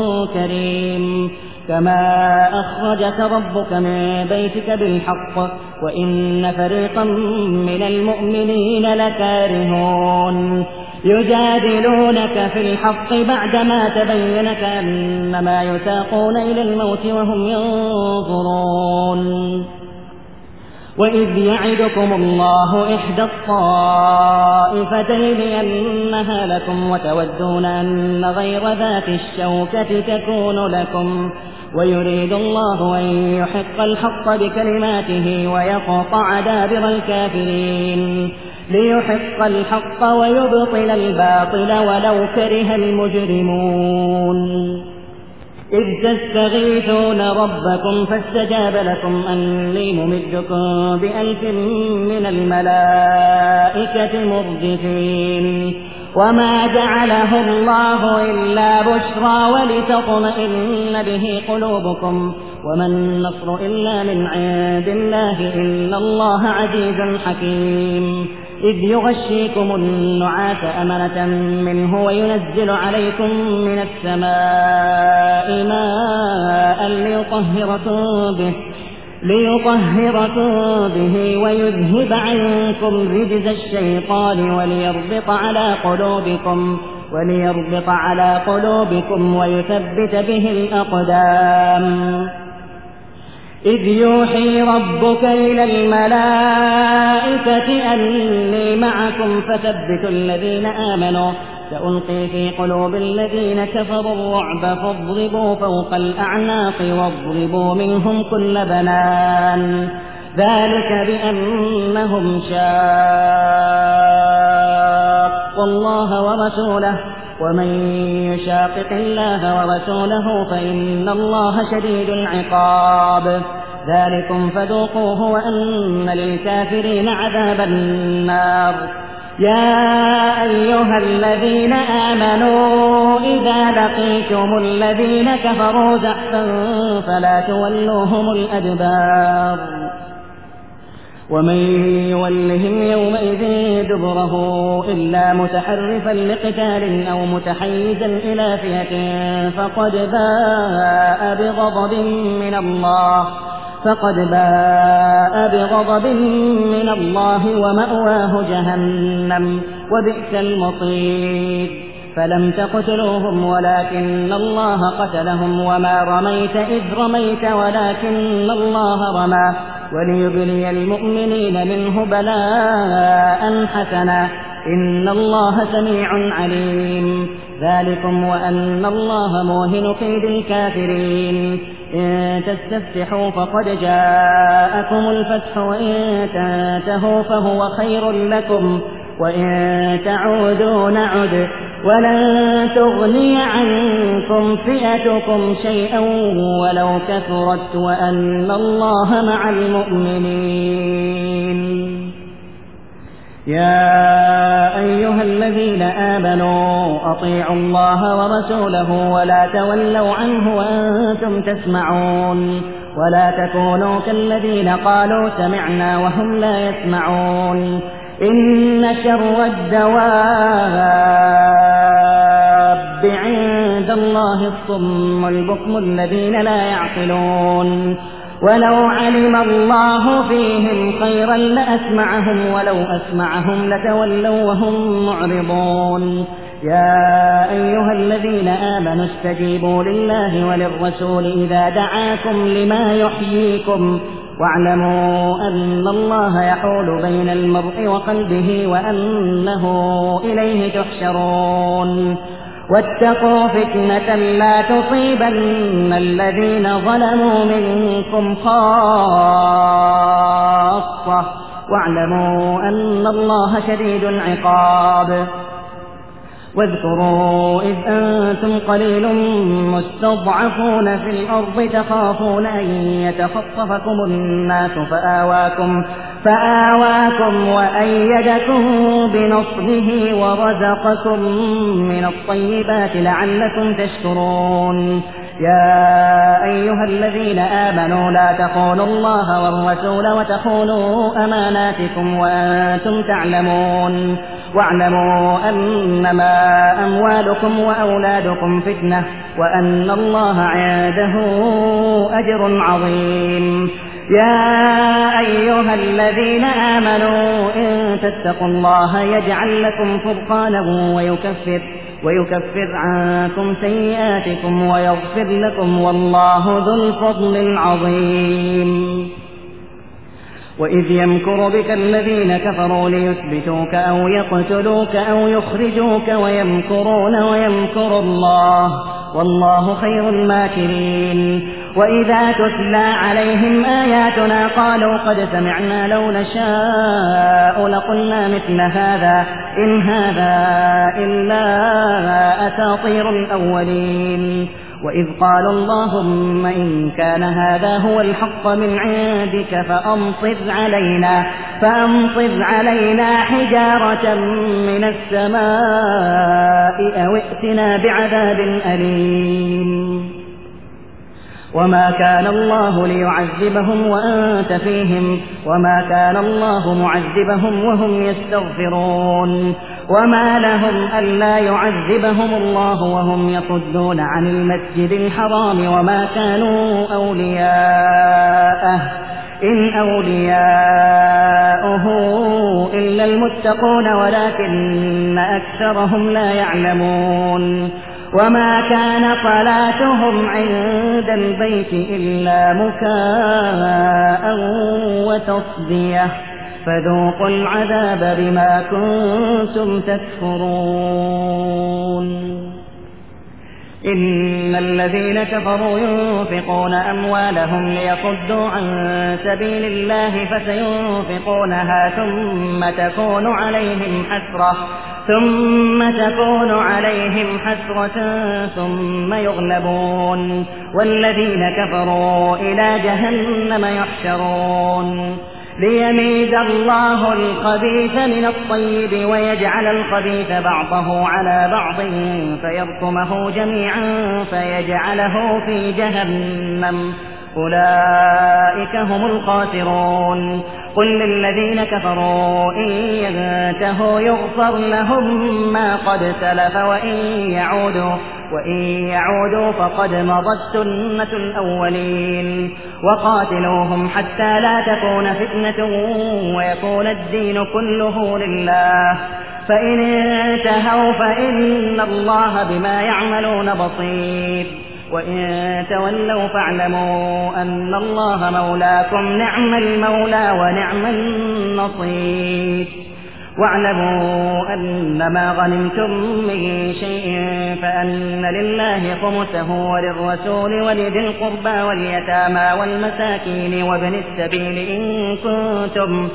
كريم. كما أخرجك ربك من بيتك بالحق وإن فريقا من المؤمنين لكارهون. يجادلونك في الحق بعدما تبين كأنما يساقون إلى الموت وهم ينظرون. وإذ يعدكم الله إحدى الطائفتين أنها لكم وتودون أن غير ذات الشوكة تكون لكم ويريد الله أن يحق الحق بكلماته ويقطع دابر الكافرين ليحق الحق ويبطل الباطل ولو كره المجرمون. إذ تستغيثون ربكم فاستجاب لكم أني ممدكم ب1000 من الملائكة مردفين. وما جعله الله إلا بشرى ولتطمئن به قلوبكم وما النصر إلا من عند الله إن الله عزيز حكيم. إذ يغشيكم النعاس أمنة منه وينزل عليكم من السماء ماء ليطهركم به ويذهب عنكم رجز الشيطان وليربط على قلوبكم ويثبت به الأقدام. إذ يوحي ربك إلى الملائكة أني معكم فثبتوا الذين آمنوا سألقي في قلوب الذين كفروا الرعب فاضربوا فوق الأعناق واضربوا منهم كل بنان ذلك بأنهم شاقوا الله ورسوله ومن يشاقق الله ورسوله فإن الله شديد العقاب. ذلكم فذوقوه وأن للكافرين عذاب النار. يا أيها الذين آمنوا إذا لقيتم الذين كفروا زحفا فلا تولوهم الأدبار ومن يولهم يومئذ دبره إلا متحرفا لقتال أو متحيزا إلى فئة فقد باء بغضب من الله ومأواه جهنم وبئس المصير. فلم تقتلوهم ولكن الله قتلهم وما رميت إذ رميت ولكن الله رمى وليبلي المؤمنين منه بلاء حسنا إن الله سميع عليم. ذلكم وأن الله موهن كيد الكافرين. إن تستفتحوا فقد جاءكم الفتح وإن تنتهوا فهو خير لكم وإن تعودوا نعد ولن تغني عنكم فئتكم شيئا ولو كثرت وأن الله مع المؤمنين. يا أيها الذين آمنوا أطيعوا الله ورسوله ولا تولوا عنه وأنتم تسمعون ولا تكونوا كالذين قالوا سمعنا وهم لا يسمعون. إن شر الدواب عند الله الصم البكم الذين لا يعقلون. ولو علم الله فيهم خيرا لأسمعهم ولو أسمعهم لتولوا وهم معرضون. يا أيها الذين آمنوا استجيبوا لله وللرسول إذا دعاكم لما يحييكم واعلموا أن الله يحول بين المرء وقلبه وأنه إليه تحشرون. واتقوا فتنة لا تصيبن الذين ظلموا منكم خاصة واعلموا أن الله شديد العقاب. واذكروا إذ أنتم قليل مستضعفون في الأرض تخافون أن يتخطفكم الناس فآواكم وأيدكم بنصره ورزقكم من الطيبات لعلكم تشكرون. يا أيها الذين آمنوا لا تخونوا الله والرسول وتخونوا أماناتكم وأنتم تعلمون. واعلموا أنما أموالكم وأولادكم فتنة وأن الله عنده أجر عظيم. يا أيها الذين آمنوا إن تتقوا الله يجعل لكم فرقانا ويكفر عنكم سيئاتكم ويغفر لكم والله ذو الفضل العظيم. وإذ يمكر بك الذين كفروا ليثبتوك أو يقتلوك أو يخرجوك ويمكرون ويمكر الله والله خير الماكرين. وإذا تتلى عليهم آياتنا قالوا قد سمعنا لو نشاء لقلنا مثل هذا إن هذا إلا أساطير الأولين. وإذ قالوا اللهم إن كان هذا هو الحق من عندك فأمطر علينا حجارة من السماء أو ائتنا بعذاب أليم. وما كان الله ليعذبهم وأنت فيهم وما كان الله معذبهم وهم يستغفرون وما لهم ألا يعذبهم الله وهم يصدون عن المسجد الحرام وما كانوا أولياءه إن أولياؤه إلا المتقون ولكن أكثرهم لا يعلمون وما كان صلاتهم عند البيت إلا مكاء وتصدية فذوقوا العذاب بما كنتم تكفرون إن الذين كفروا ينفقون أموالهم ليصدوا عن سبيل الله فسينفقونها ثم تكون عليهم حسرة ثم يغلبون والذين كفروا إلى جهنم يحشرون ليميز الله الخبيث من الطيب ويجعل الخبيث بعضه على بعض فيركمه جميعا فيجعله في جهنم أولئك هم الخاسرون قل للذين كفروا إن ينتهوا يغفر لهم ما قد سلف وإن يعودوا فقد مضت سنة الأولين وقاتلوهم حتى لا تكون فتنة ويكون الدين كله لله فإن انتهوا فإن الله بما يعملون بصير وإن تولوا فاعلموا أن الله مولاكم نعم المولى ونعم النصير واعلموا أنما غنمتم من شيء فأن لله خمسه وللرسول ولذي القربى واليتامى والمساكين وابن السبيل إن كنتم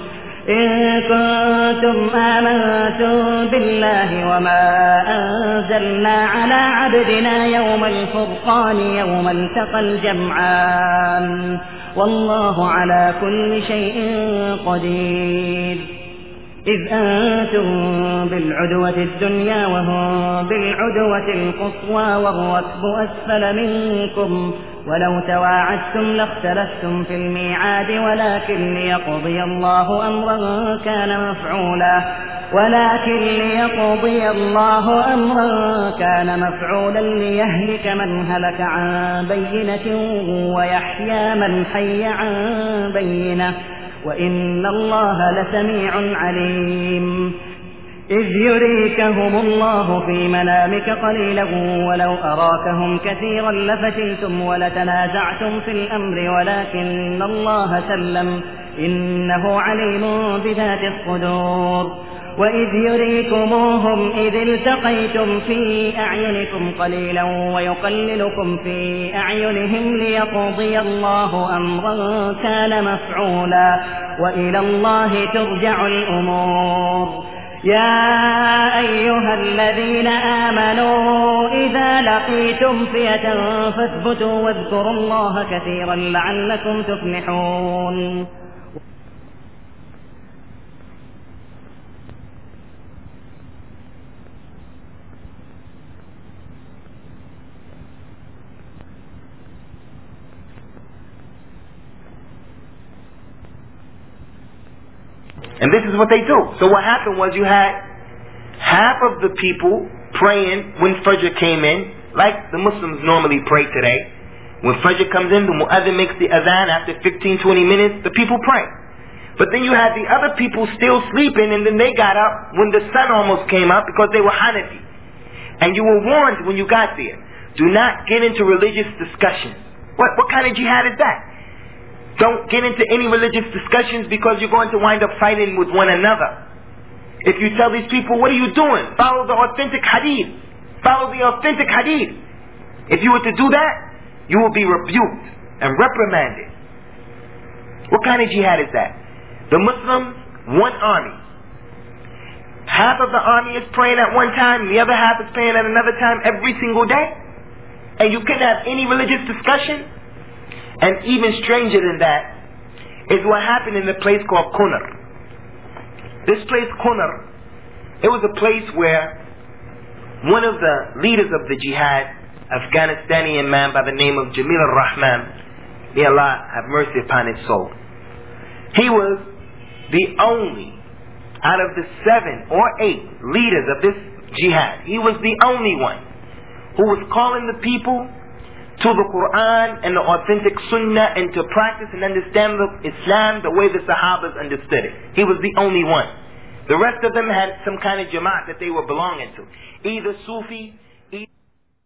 آمنتم بالله وما أنزلنا على عبدنا يوم الفرقان يوم التقى الجمعان والله على كل شيء قدير إذ أنتم بالعدوة الدنيا وهم بالعدوة القصوى والركب أسفل منكم ولو تواعدتم لاختلفتم في الميعاد ولكن ليقضي الله أمرا كان مفعولا ليهلك من هلك عن بينة ويحيى من حي عن بينة وإن الله لسميع عليم إذ يريكهم الله في منامك قليلا ولو أراكهم كثيرا لفشلتم ولتنازعتم في الأمر ولكن الله سلم إنه عليم بذات الصدور وإذ يريكموهم إذ التقيتم في أعينكم قليلا ويقللكم في أعينهم ليقضي الله أمرا كان مفعولا وإلى الله ترجع الأمور يا أيها الذين آمنوا إذا لقيتم فئة فاثبتوا واذكروا الله كثيرا لعلكم تفلحون And this is what they do. So what happened was you had half of the people praying when Fajr came in, like the Muslims normally pray today. When Fajr comes in, the Mu'adhin makes the Adhan after 15-20 minutes, the people pray. But then you had the other people still sleeping, and then they got up when the sun almost came up because they were Hanafi. And you were warned when you got there, do not get into religious discussions. What kind of jihad is that? Don't get into any religious discussions because you're going to wind up fighting with one another. If you tell these people, what are you doing? Follow the authentic hadith. Follow the authentic hadith. If you were to do that, you will be rebuked and reprimanded. What kind of jihad is that? The Muslims, one army. Half of the army is praying at one time, the other half is praying at another time every single day. And you couldn't have any religious discussion. And even stranger than that is what happened in the place called Kunar. This place, Kunar, it was a place where one of the leaders of the jihad, Afghanistani man by the name of Jamil al-Rahman. May Allah have mercy upon his soul. He was the only out of the 7 or 8 leaders of this jihad. He was the only one who was calling the people to the Quran and the authentic Sunnah and to practice and understand the Islam the way the Sahabas understood it. He was the only one. The rest of them had some kind of Jamaat that they were belonging to. Either Sufi, either